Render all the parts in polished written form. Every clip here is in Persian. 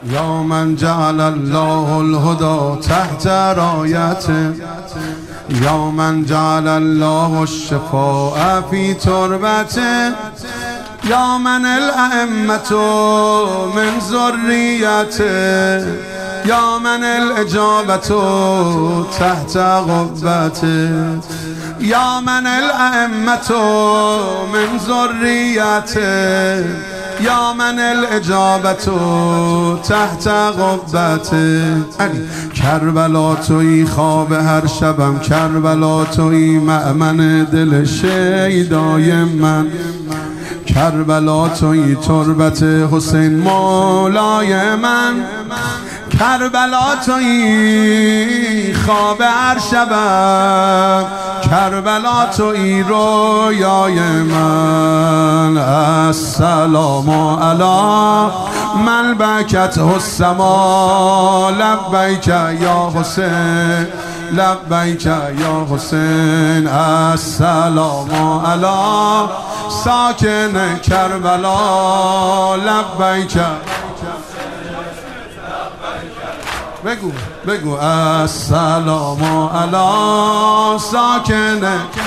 یا من جعل الله الهدى تحت رايته، یا من جعل الله الشفاء في تربته، یا من الائمة من ذریته، یا من الاجابة تحت قبته، یا من الائمة من ذریته، یا من الاجابة تحت قبته. کربلا تویی خواب هر شبم، کربلا تویی مأمن دل شیدای من، کربلا تویی تربت حسین مولای من، کربلا تویی خواب هر شبم، کربلا تویی رویای من. السلام علی من بکته السما، لبیک یا حسین، لبیک یا حسین. السلام علی ساکن کربلا، لبیک. بگو بگو السلام علی ساکن.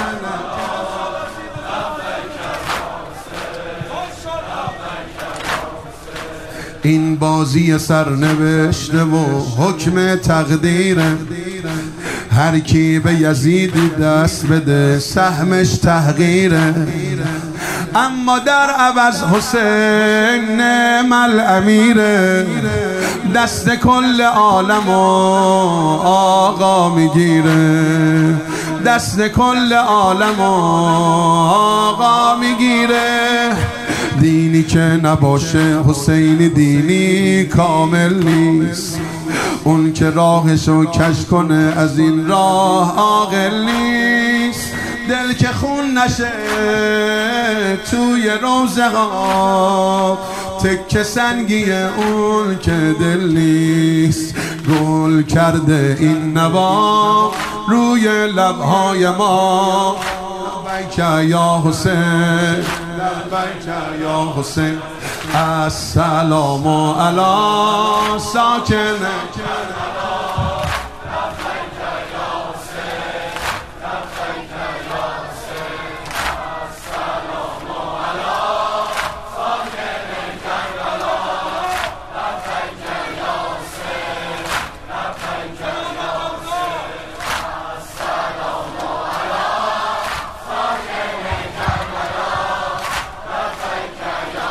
این بازی سرنوشته و حکم تقدیره، هر کی به یزیدی دست بده سهمش تحقیره، اما در عوض حسین نعم الامیره، دست کل عالم آقا میگیره، دست کل عالم آقا میگیره. دینی که نباشه حسینی دینی کامل نیست، اون که راهشو کش کنه از این راه عاقل نیست. دل که خون نشه توی روزه ها، تکه سنگی اون که دل نیست. گل کرده این نوا روی لبهای ما، لبیک یا حسین، لبیک یا حسین. السلام علی ساکن کربلا، لبیک یا حسین، لبیک یا حسین. السلام علی ساکن کربلا، لبیک یا حسین، لبیک یا حسین. السلام علی ساکن کربلا، لبیک یا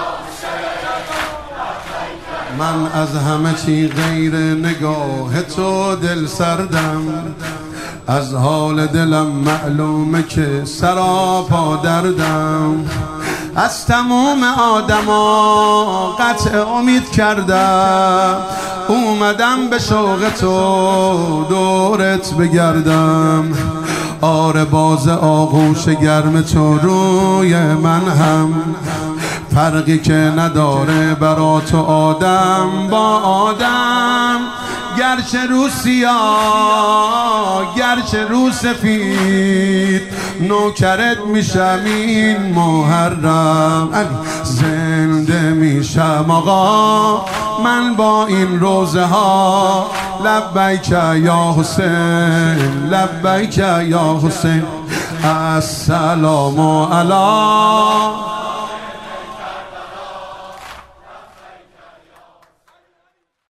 حسین. من از همه چی غیر نگاه تو دل سردم، از حال دلم معلومه که سراپا دردم. از تموم آدما قطع امید کردم، اومدم به شوق تو دورت بگردم. آره باز آغوش گرم تو روی من هم، فرقی که نداره برا تو آدم با آدم. گرچه رو سیاه گرچه رو سفید، نوکرت میشم این محرم. زنده میشم آقا من با این روزه ها، لبیک یا حسین، لبیک یا حسین. السلام علی